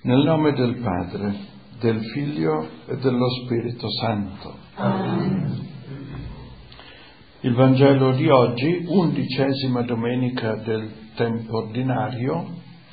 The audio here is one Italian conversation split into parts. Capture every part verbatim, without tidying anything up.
Nel nome del Padre, del Figlio e dello Spirito Santo. Amen. Il Vangelo di oggi, undicesima domenica del tempo ordinario,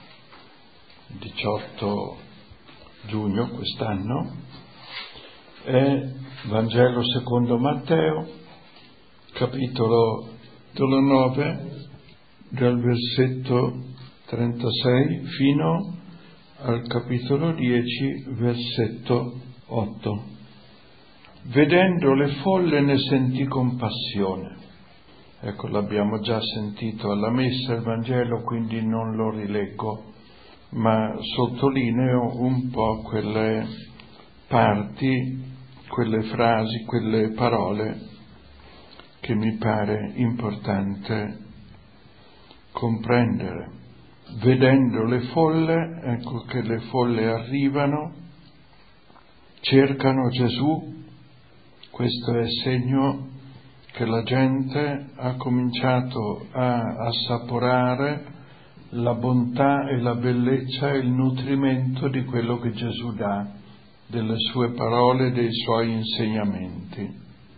diciotto giugno quest'anno, è Vangelo secondo Matteo, capitolo nove, dal versetto trentasei fino al capitolo dieci, versetto otto. Vedendo le folle ne sentì compassione. Ecco, l'abbiamo già sentito alla messa il Vangelo, quindi non lo rileggo, ma sottolineo un po' quelle parti, quelle frasi, quelle parole che mi pare importante comprendere. Vedendo le folle, ecco che le folle arrivano, cercano Gesù. Questo è segno che la gente ha cominciato a assaporare la bontà e la bellezza e il nutrimento di quello che Gesù dà, delle sue parole, dei suoi insegnamenti.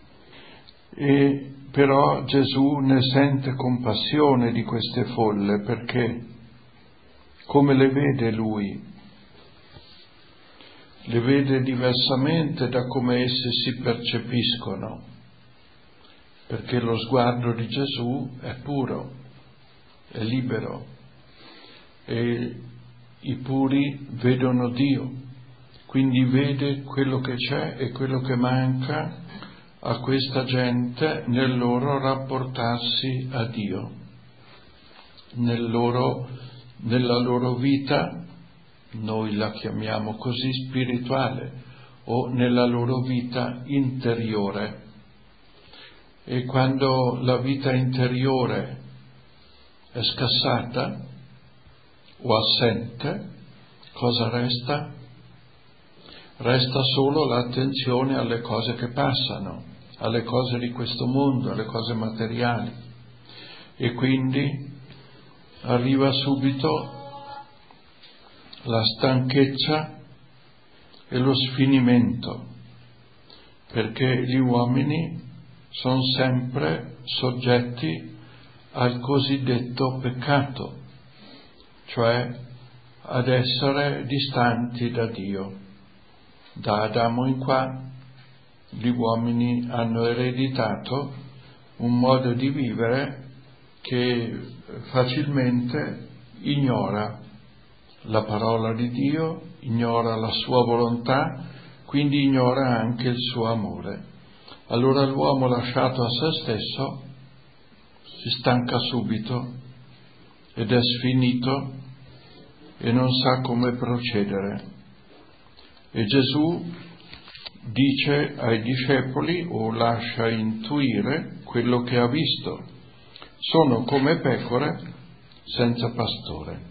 E però Gesù ne sente compassione di queste folle, perché come le vede Lui? Le vede diversamente da come esse si percepiscono, perché lo sguardo di Gesù è puro, è libero, e i puri vedono Dio, quindi vede quello che c'è e quello che manca a questa gente nel loro rapportarsi a Dio, nel loro, nella loro vita. Noi la chiamiamo così, spirituale, o nella loro vita interiore. E quando la vita interiore è scassata o assente, cosa resta? Resta solo l'attenzione alle cose che passano, alle cose di questo mondo, alle cose materiali. E quindi arriva subito la stanchezza e lo sfinimento, perché gli uomini sono sempre soggetti al cosiddetto peccato, cioè ad essere distanti da Dio. Da Adamo in qua gli uomini hanno ereditato un modo di vivere che facilmente ignora la parola di Dio, ignora la sua volontà, quindi ignora anche il suo amore. Allora l'uomo lasciato a se stesso si stanca subito ed è sfinito e non sa come procedere. E Gesù dice ai discepoli, o lascia intuire quello che ha visto: sono come pecore senza pastore.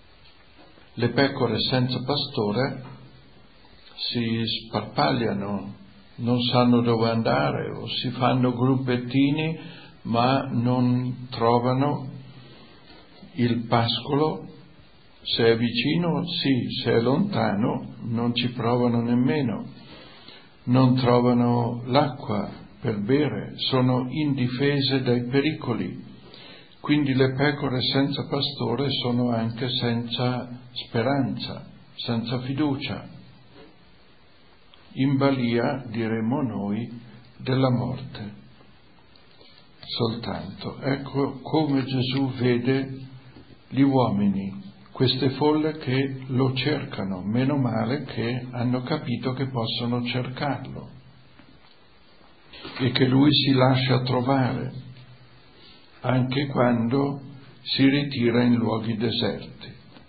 Le pecore senza pastore si sparpagliano, non sanno dove andare, o si fanno gruppettini ma non trovano il pascolo. Se è vicino sì, se è lontano non ci provano nemmeno, non trovano l'acqua per bere, sono indifese dai pericoli. Quindi le pecore senza pastore sono anche senza speranza, senza fiducia, in balia, diremmo noi, della morte. Soltanto. Ecco come Gesù vede gli uomini, queste folle che lo cercano, meno male che hanno capito che possono cercarlo e che Lui si lascia trovare anche quando si ritira in luoghi deserti.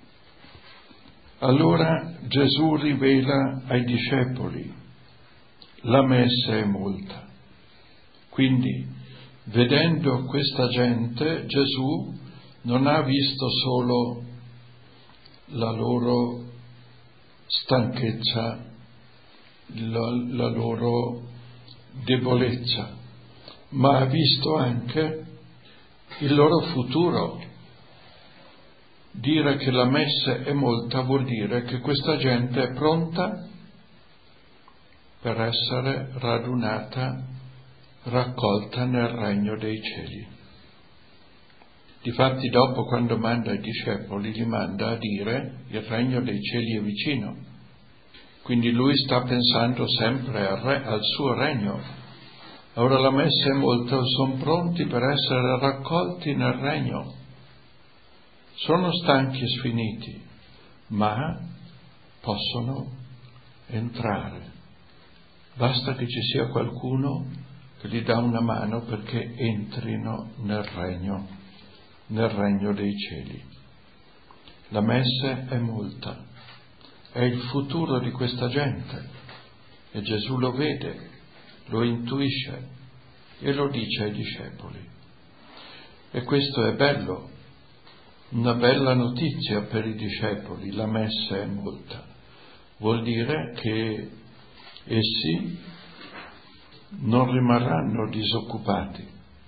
Allora Gesù rivela ai discepoli: la messe è molta. Quindi, vedendo questa gente, Gesù non ha visto solo la loro stanchezza, la, la loro debolezza, ma ha visto anche il loro futuro, Dire che la messe è molta vuol dire che questa gente è pronta per essere radunata, raccolta nel regno dei cieli. Difatti dopo, quando manda i discepoli, li manda a dire: il regno dei cieli è vicino. Quindi lui sta pensando sempre al, re, al suo regno. Ora la messa è molta, sono pronti per essere raccolti nel regno. Sono stanchi e sfiniti, ma possono entrare. Basta che ci sia qualcuno che gli dà una mano perché entrino nel regno, nel regno dei cieli. La messe è molta, è il futuro di questa gente e Gesù lo vede, lo intuisce e lo dice ai discepoli. E questo è bello, una bella notizia per i discepoli. La messe è molta, vuol dire che essi non rimarranno disoccupati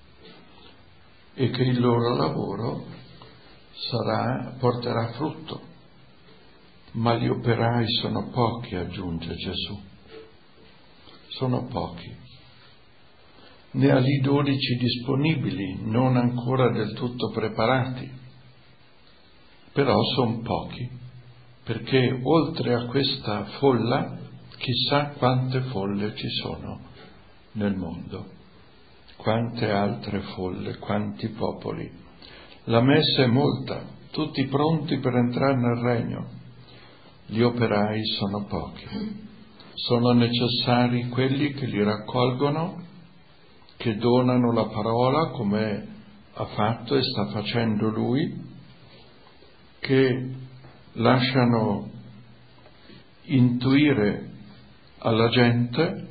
e che il loro lavoro sarà, porterà frutto. Ma gli operai sono pochi, aggiunge Gesù. Sono pochi. Ne ha lì dodici disponibili, non ancora del tutto preparati. Però sono pochi, perché oltre a questa folla, chissà quante folle ci sono nel mondo, quante altre folle, quanti popoli. La messa è molta, tutti pronti per entrare nel regno. Gli operai sono pochi. Sono necessari quelli che li raccolgono, che donano la parola come ha fatto e sta facendo lui, che lasciano intuire alla gente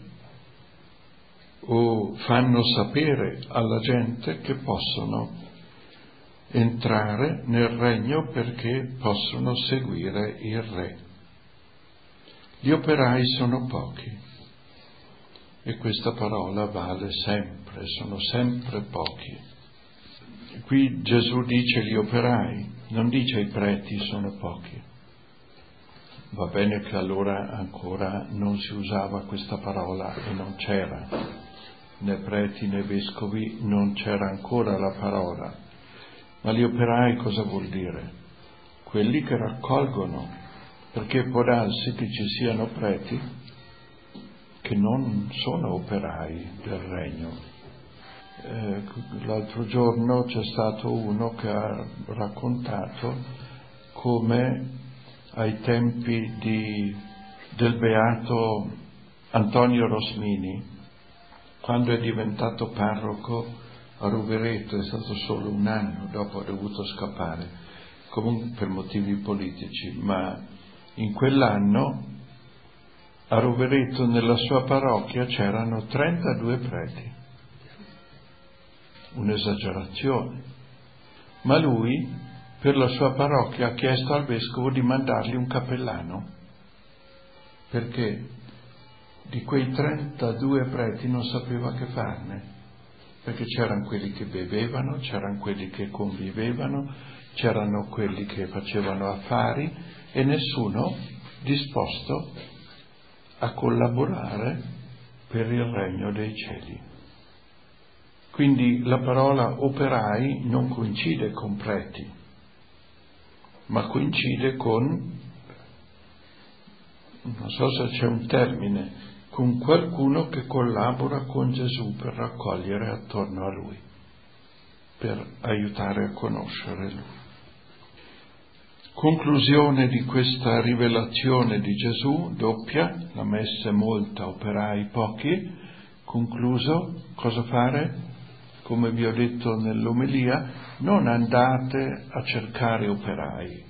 o fanno sapere alla gente che possono entrare nel regno perché possono seguire il re. Gli operai sono pochi e questa parola vale sempre, sono sempre pochi. Qui Gesù dice gli operai, non dice i preti sono pochi. Va bene che allora ancora non si usava questa parola e non c'era, né preti né vescovi, non c'era ancora la parola. Ma gli operai cosa vuol dire? Quelli che raccolgono, perché può darsi che ci siano preti che non sono operai del regno. Eh, l'altro giorno c'è stato uno che ha raccontato come ai tempi di, del beato Antonio Rosmini, quando è diventato parroco a Rovereto, è stato solo un anno, dopo ha dovuto scappare, comunque per motivi politici, ma in quell'anno a Rovereto nella sua parrocchia c'erano trentadue preti, un'esagerazione, ma lui per la sua parrocchia ha chiesto al vescovo di mandargli un cappellano, perché di quei trentadue preti non sapeva che farne, perché c'erano quelli che bevevano, c'erano quelli che convivevano, c'erano quelli che facevano affari e nessuno disposto a collaborare per il regno dei cieli. Quindi la parola operai non coincide con preti, ma coincide con, non so se c'è un termine, con qualcuno che collabora con Gesù per raccogliere attorno a Lui, per aiutare a conoscere Lui. Conclusione di questa rivelazione di Gesù, doppia, la messa è molta, operai pochi. Concluso, cosa fare? Come vi ho detto nell'omelia, non andate a cercare operai,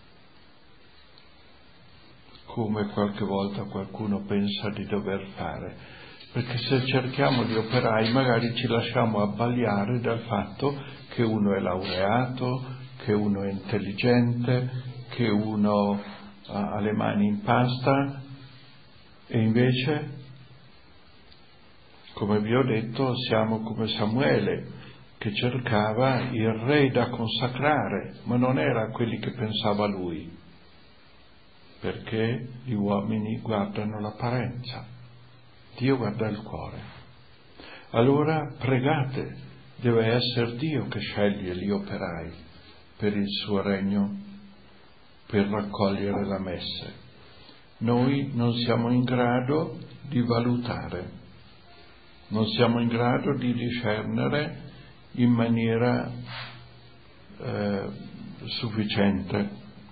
come qualche volta qualcuno pensa di dover fare, perché se cerchiamo gli operai magari ci lasciamo abbagliare dal fatto che uno è laureato, che uno è intelligente, che uno ha le mani in pasta, e invece, come vi ho detto, siamo come Samuele, che cercava il re da consacrare, ma non era quelli che pensava lui, perché gli uomini guardano l'apparenza, Dio guarda il cuore. Allora pregate, deve essere Dio che sceglie gli operai per il suo regno, per raccogliere la messe. Noi non siamo in grado di valutare, non siamo in grado di discernere in maniera eh, sufficiente.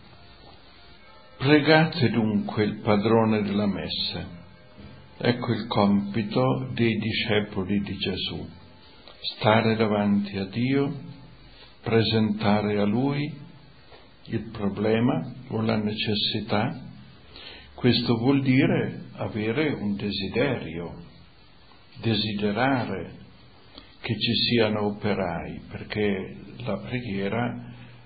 Pregate dunque il padrone della messe. Ecco il compito dei discepoli di Gesù: stare davanti a Dio, presentare a Lui il problema o la necessità. Questo vuol dire avere un desiderio, desiderare che ci siano operai, perché la preghiera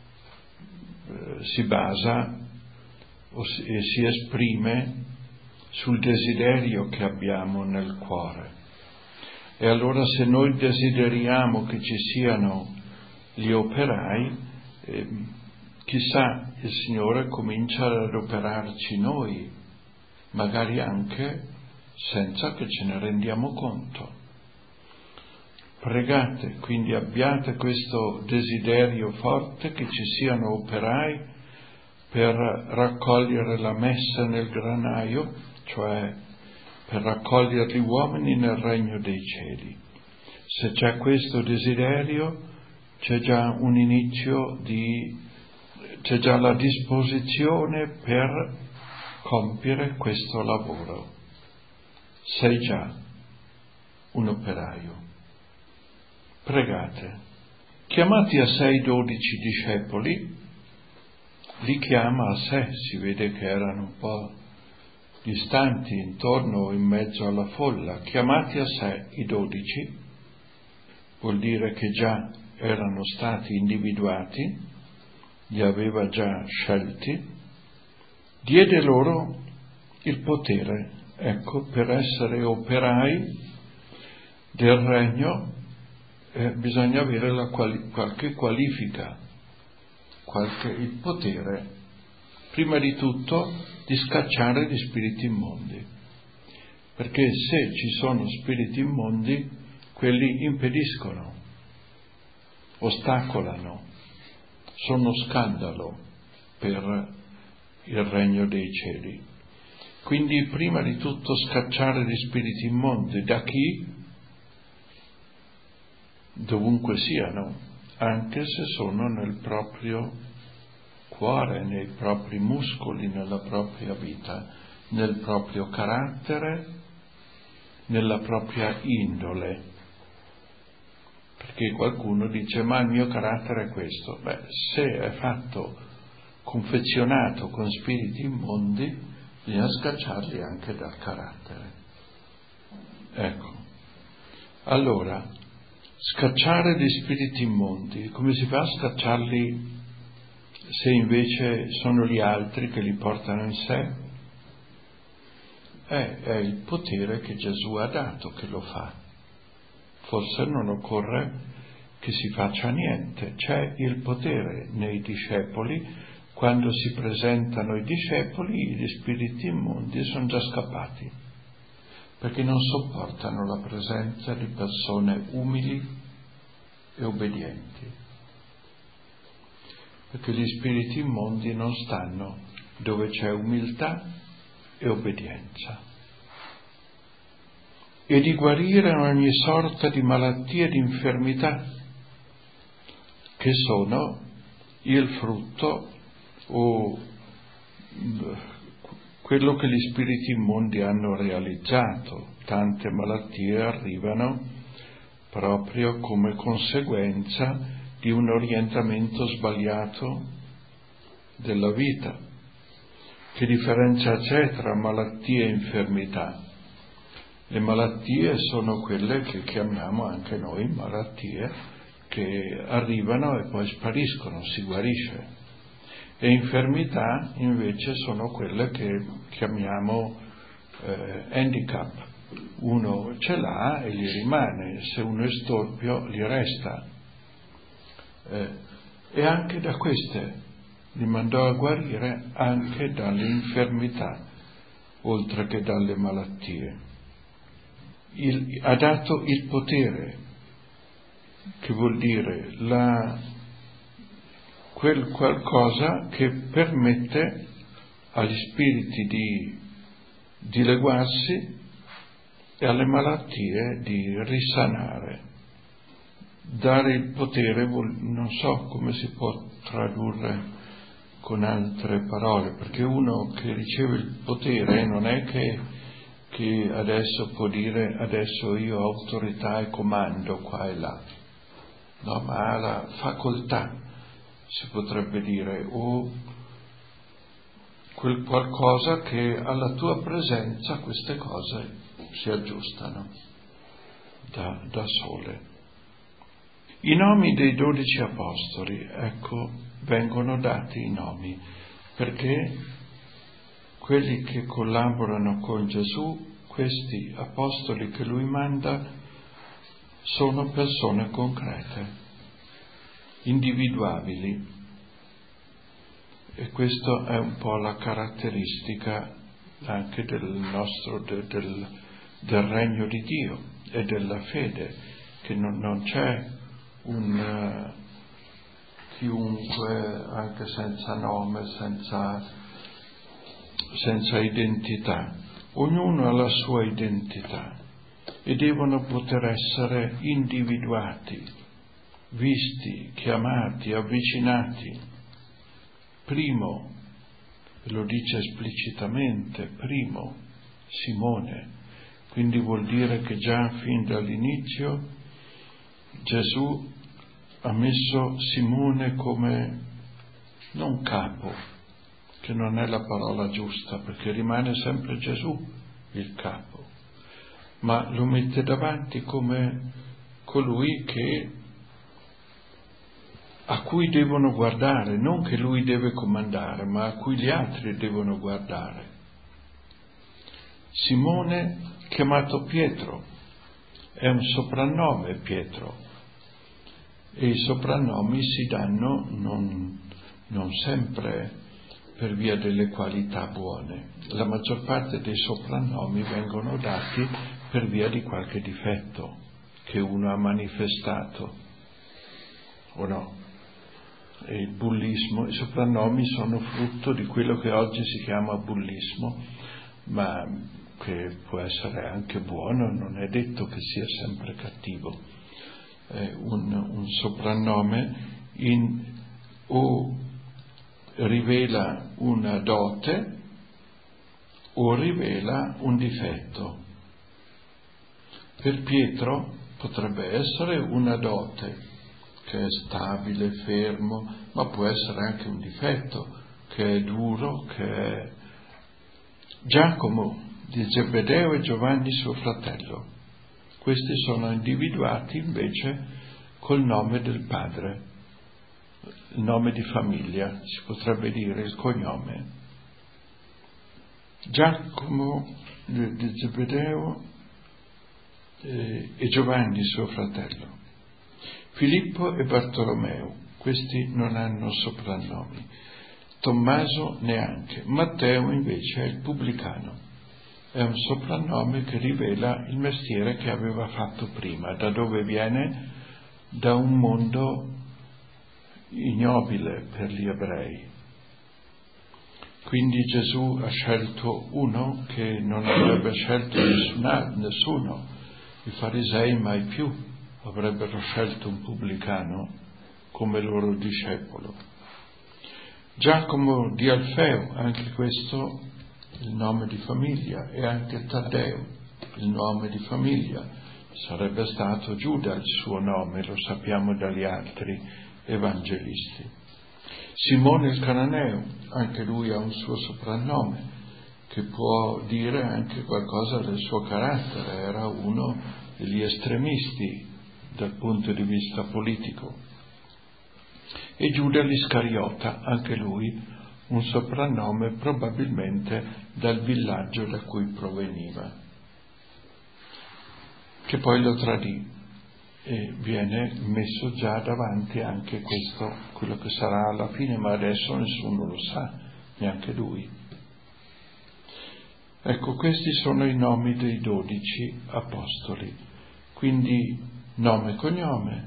eh, si basa o si, e si esprime sul desiderio che abbiamo nel cuore. E allora se noi desideriamo che ci siano gli operai, eh, chissà, il Signore comincia ad adoperarci noi, magari anche senza che ce ne rendiamo conto. Pregate, quindi abbiate questo desiderio forte che ci siano operai per raccogliere la messa nel granaio, cioè per raccogliere gli uomini nel regno dei cieli. Se c'è questo desiderio, c'è già un inizio di, c'è già la disposizione per compiere questo lavoro. Sei già un operaio. Pregate. Chiamati a sé i dodici discepoli, li chiama a sé, si vede che erano un po' distanti intorno o in mezzo alla folla. Chiamati a sé i dodici vuol dire che già erano stati individuati, li aveva già scelti, diede loro il potere, ecco, per essere operai del regno. Eh, bisogna avere la quali- qualche qualifica, qualche, il potere, prima di tutto, di scacciare gli spiriti immondi, perché se ci sono spiriti immondi, quelli impediscono, ostacolano, sono scandalo per il regno dei cieli. Quindi prima di tutto scacciare gli spiriti immondi. Da chi? Dovunque siano, anche se sono nel proprio cuore, nei propri muscoli, nella propria vita, nel proprio carattere, nella propria indole. Perché qualcuno dice: ma il mio carattere è questo. Beh, se è fatto, confezionato con spiriti immondi, bisogna scacciarli anche dal carattere. Ecco. Allora, scacciare gli spiriti immondi, come si fa a scacciarli se invece sono gli altri che li portano in sé? È, è il potere che Gesù ha dato che lo fa. Forse non occorre che si faccia niente, c'è il potere nei discepoli. Quando si presentano i discepoli, gli spiriti immondi sono già scappati, perché non sopportano la presenza di persone umili e obbedienti, perché gli spiriti immondi non stanno dove c'è umiltà e obbedienza. E di guarire ogni sorta di malattie e di infermità, che sono il frutto o quello che gli spiriti immondi hanno realizzato. Tante malattie arrivano proprio come conseguenza di un orientamento sbagliato della vita. Che differenza c'è tra malattie e infermità? Le malattie sono quelle che chiamiamo anche noi malattie, che arrivano e poi spariscono, si guarisce. E infermità invece sono quelle che chiamiamo eh, handicap. Uno ce l'ha e gli rimane, se uno è storpio gli resta. eh, e anche da queste li mandò a guarire anche dalle infermità, oltre che dalle malattie. Il, ha dato il potere, che vuol dire la, quel qualcosa che permette agli spiriti di dileguarsi e alle malattie di risanare. Dare il potere, non so come si può tradurre con altre parole, perché uno che riceve il potere non è che, che adesso può dire adesso io ho autorità e comando qua e là, no, ma ha la facoltà, si potrebbe dire, o quel qualcosa che alla tua presenza queste cose si aggiustano da, da sole. I nomi dei dodici apostoli, ecco, vengono dati i nomi, perché quelli che collaborano con Gesù, questi apostoli che lui manda, sono persone concrete, individuabili. E questo è un po' la caratteristica anche del nostro, de, del, del regno di Dio e della fede, che non, non c'è un uh, chiunque, anche senza nome, senza, senza identità. Ognuno ha la sua identità e devono poter essere individuati, visti, chiamati, avvicinati. Primo, lo dice esplicitamente, primo, Simone, quindi vuol dire che già fin dall'inizio Gesù ha messo Simone come non capo, che non è la parola giusta, perché rimane sempre Gesù il capo, ma lo mette davanti come colui che a cui devono guardare, non che lui deve comandare, ma a cui gli altri devono guardare. Simone, chiamato Pietro, è un soprannome Pietro, e i soprannomi si danno non, non sempre per via delle qualità buone. La maggior parte dei soprannomi vengono dati per via di qualche difetto che uno ha manifestato, o no? E il bullismo, i soprannomi sono frutto di quello che oggi si chiama bullismo, ma che può essere anche buono, non è detto che sia sempre cattivo. Eh, un, un soprannome in, o rivela una dote o rivela un difetto. Per Pietro potrebbe essere una dote, che è stabile, fermo, ma può essere anche un difetto, che è duro, che è... Giacomo di Zebedeo e Giovanni suo fratello, questi sono individuati invece col nome del padre, il nome di famiglia, si potrebbe dire il cognome. Giacomo di Zebedeo e Giovanni suo fratello. Filippo e Bartolomeo, questi non hanno soprannomi. Tommaso neanche. Matteo invece è il pubblicano. È un soprannome che rivela il mestiere che aveva fatto prima. Da dove viene? Da un mondo ignobile per gli ebrei. Quindi Gesù ha scelto uno che non avrebbe scelto nessuna, nessuno. I farisei mai più avrebbero scelto un pubblicano come loro discepolo. Giacomo di Alfeo, anche questo il nome di famiglia, e anche Taddeo, il nome di famiglia. Sarebbe stato Giuda il suo nome, lo sappiamo dagli altri evangelisti. Simone il Cananeo, anche lui ha un suo soprannome, che può dire anche qualcosa del suo carattere, era uno degli estremisti dal punto di vista politico. E Giuda l'Iscariota, anche lui un soprannome probabilmente dal villaggio da cui proveniva, che poi lo tradì. e viene messo già davanti anche questo, quello che sarà alla fine, ma adesso nessuno lo sa, neanche lui. Ecco, questi sono i nomi dei dodici apostoli, quindi nome e cognome,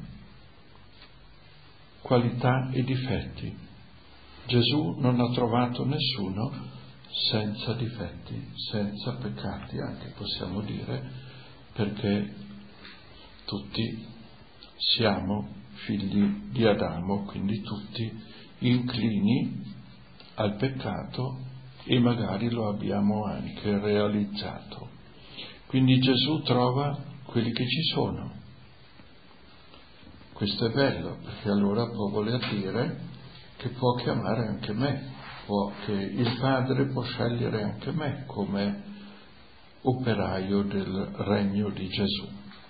qualità e difetti. Gesù non ha trovato nessuno senza difetti, senza peccati, anche possiamo dire, perché tutti siamo figli di Adamo, quindi tutti inclini al peccato e magari lo abbiamo anche realizzato. Quindi Gesù trova quelli che ci sono. Questo è bello, perché allora può voler dire che può chiamare anche me, può, che il Padre può scegliere anche me come operaio del regno di Gesù.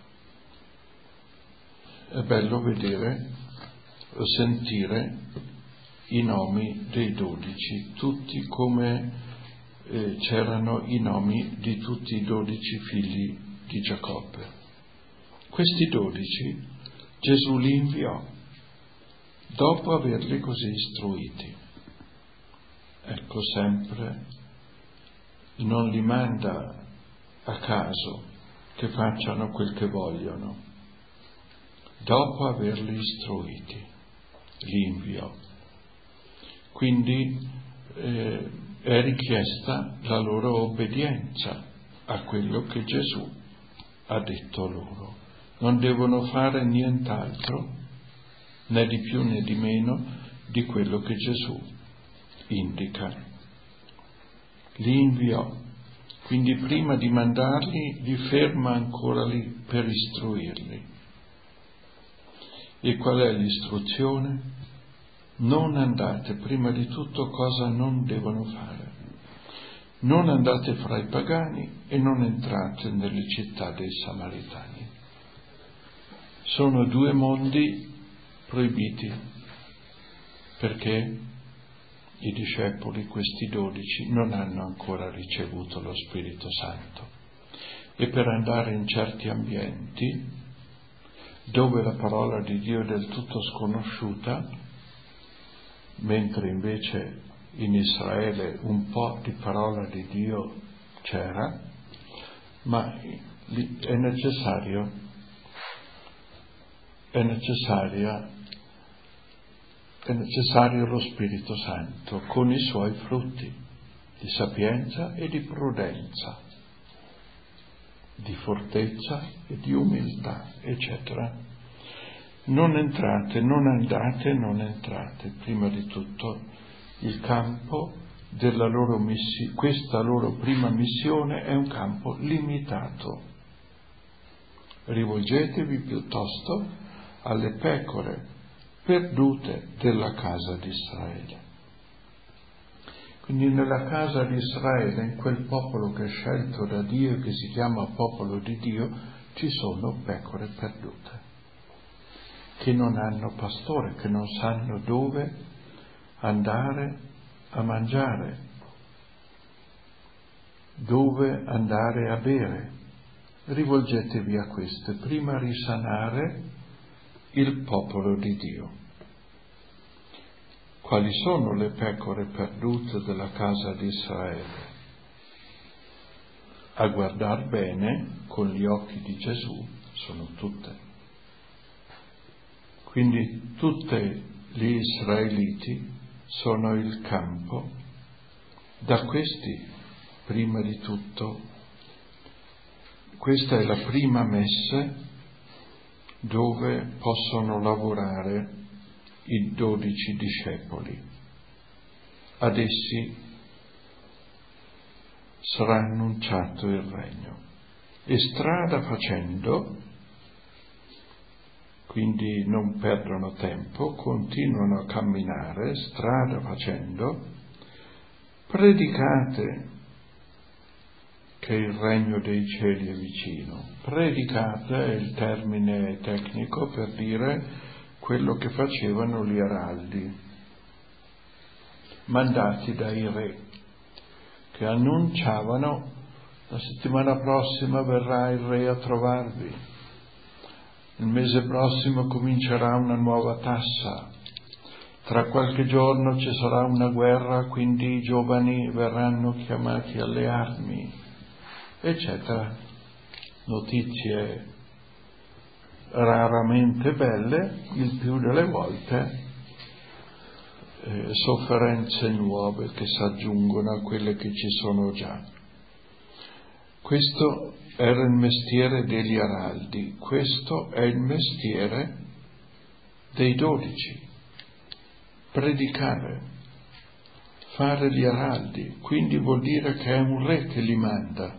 È bello vedere, sentire i nomi dei dodici, tutti come eh, c'erano i nomi di tutti i dodici figli di Giacobbe. Questi dodici Gesù li inviò dopo averli così istruiti. Ecco, sempre non li manda a caso che facciano quel che vogliono. Dopo averli istruiti, li inviò. Quindi eh, è richiesta la loro obbedienza a quello che Gesù ha detto loro. Non devono fare nient'altro, né di più né di meno, di quello che Gesù indica. Li inviò. Quindi prima di mandarli, li ferma ancora lì per istruirli. E qual è l'istruzione? Non andate, prima di tutto, cosa non devono fare? Non andate fra i pagani e non entrate nelle città dei Samaritani. Sono due mondi proibiti, perché i discepoli, questi dodici, non hanno ancora ricevuto lo Spirito Santo. E per andare in certi ambienti, dove la parola di Dio è del tutto sconosciuta, mentre invece in Israele un po' di parola di Dio c'era, ma è necessario, è necessaria, è necessario lo Spirito Santo con i suoi frutti di sapienza e di prudenza, di fortezza e di umiltà, eccetera. Non entrate, non andate, non entrate. Prima di tutto il campo della loro missione, questa loro prima missione è un campo limitato. Rivolgetevi piuttosto alle pecore perdute della casa di Israele. Quindi nella casa di Israele, in quel popolo che è scelto da Dio e che si chiama popolo di Dio, ci sono pecore perdute, che non hanno pastore, che non sanno dove andare a mangiare, dove andare a bere. Rivolgetevi a queste, prima risanare il popolo di Dio. Quali sono le pecore perdute della casa di Israele? A guardar bene con gli occhi di Gesù sono tutte. Quindi tutti gli israeliti sono il campo. Da questi, prima di tutto, questa è la prima messe dove possono lavorare i dodici discepoli. Ad essi sarà annunciato il regno. E strada facendo, quindi non perdono tempo, continuano a camminare, strada facendo, predicate che il regno dei cieli è vicino. Predicate è il termine tecnico per dire quello che facevano gli araldi, mandati dai re, che annunciavano: la settimana prossima verrà il re a trovarvi, il mese prossimo comincerà una nuova tassa, tra qualche giorno ci sarà una guerra, quindi i giovani verranno chiamati alle armi, eccetera. Notizie raramente belle, il più delle volte eh, sofferenze nuove che si aggiungono a quelle che ci sono già. Questo era il mestiere degli araldi, questo è il mestiere dei dodici. Predicare, fare gli araldi, quindi vuol dire che è un re che li manda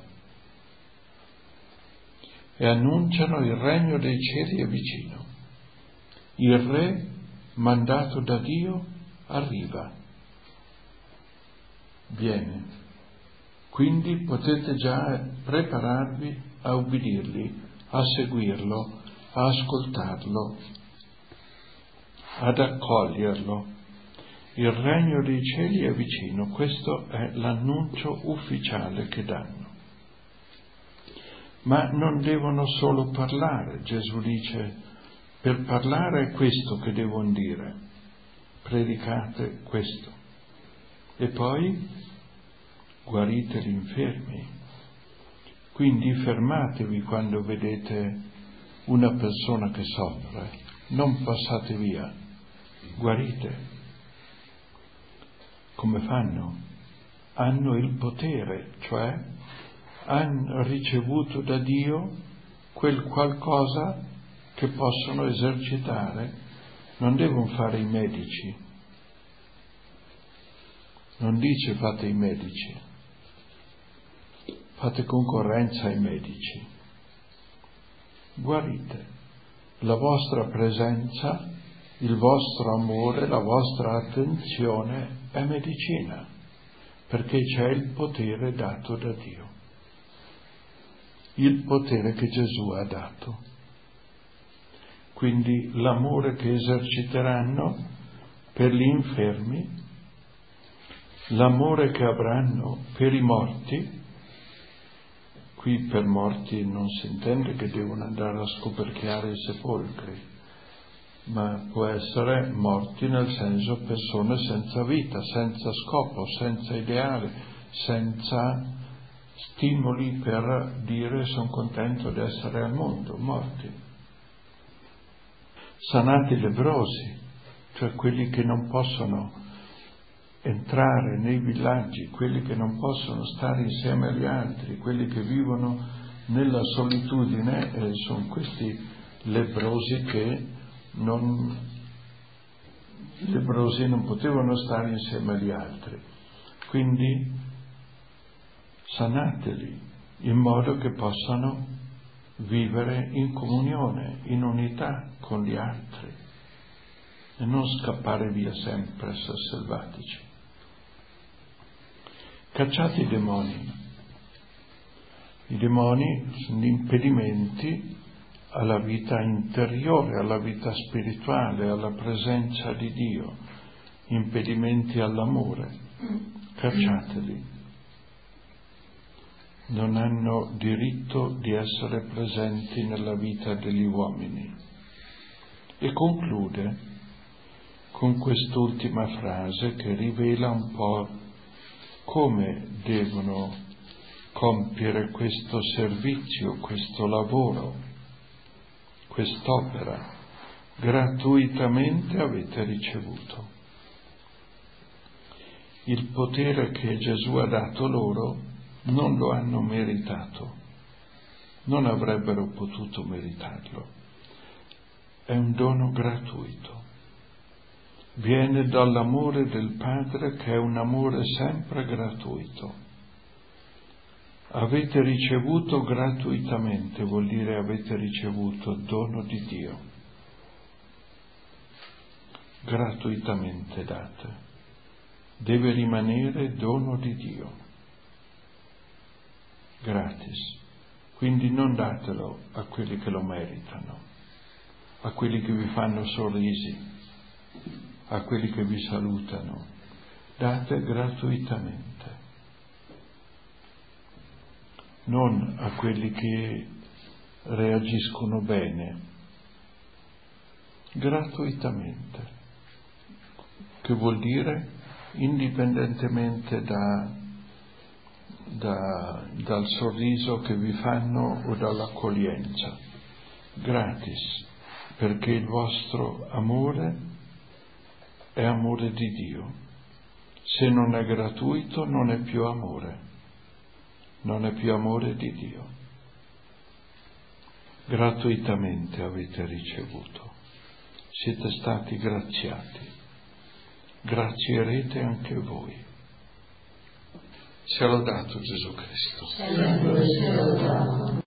e annunciano il regno dei cieli è vicino. Il re mandato da Dio arriva, viene, quindi potete già prepararvi a ubbidirgli, a seguirlo, a ascoltarlo, ad accoglierlo. Il regno dei cieli è vicino, questo è l'annuncio ufficiale che danno. Ma non devono solo parlare, Gesù dice, per parlare è questo che devono dire, predicate questo. E poi guarite gli infermi. Quindi fermatevi quando vedete una persona che soffre, non passate via, guarite. Come fanno? Hanno il potere, cioè hanno ricevuto da Dio quel qualcosa che possono esercitare, non devono fare i medici. Non dice fate i medici, fate concorrenza ai medici. Guarite. La vostra presenza, il vostro amore, la vostra attenzione è medicina, perché c'è il potere dato da Dio. Il potere che Gesù ha dato. Quindi l'amore che eserciteranno per gli infermi, l'amore che avranno per i morti, qui per morti non si intende che devono andare a scoperchiare i sepolcri, ma può essere morti nel senso persone senza vita, senza scopo, senza ideale, senza stimoli per dire sono contento di essere al mondo, morti. Sanati lebbrosi, cioè quelli che non possono entrare nei villaggi, quelli che non possono stare insieme agli altri, quelli che vivono nella solitudine, eh, sono questi lebbrosi che non, lebbrosi non potevano stare insieme agli altri. Quindi sanateli in modo che possano vivere in comunione, in unità con gli altri e non scappare via sempre, essere selvatici. Cacciate i demoni. I demoni sono impedimenti alla vita interiore, alla vita spirituale, alla presenza di Dio, impedimenti all'amore. Cacciateli. Non hanno diritto di essere presenti nella vita degli uomini. E conclude con quest'ultima frase che rivela un po' come devono compiere questo servizio, questo lavoro, quest'opera. Gratuitamente avete ricevuto. Il potere che Gesù ha dato loro non lo hanno meritato, non avrebbero potuto meritarlo. È un dono gratuito. Viene dall'amore del Padre, che è un amore sempre gratuito. Avete ricevuto gratuitamente, vuol dire avete ricevuto il dono di Dio. Gratuitamente date. Deve rimanere dono di Dio. Gratis. Quindi non datelo a quelli che lo meritano, a quelli che vi fanno sorrisi, a quelli che vi salutano. Date gratuitamente. Non a quelli che reagiscono bene, gratuitamente, che vuol dire indipendentemente da, da, dal sorriso che vi fanno o dall'accoglienza, gratis, perché il vostro amore è amore di Dio. Se non è gratuito non è più amore, non è più amore di Dio. Gratuitamente avete ricevuto, siete stati graziati, grazierete anche voi. Sia lodato Gesù Cristo.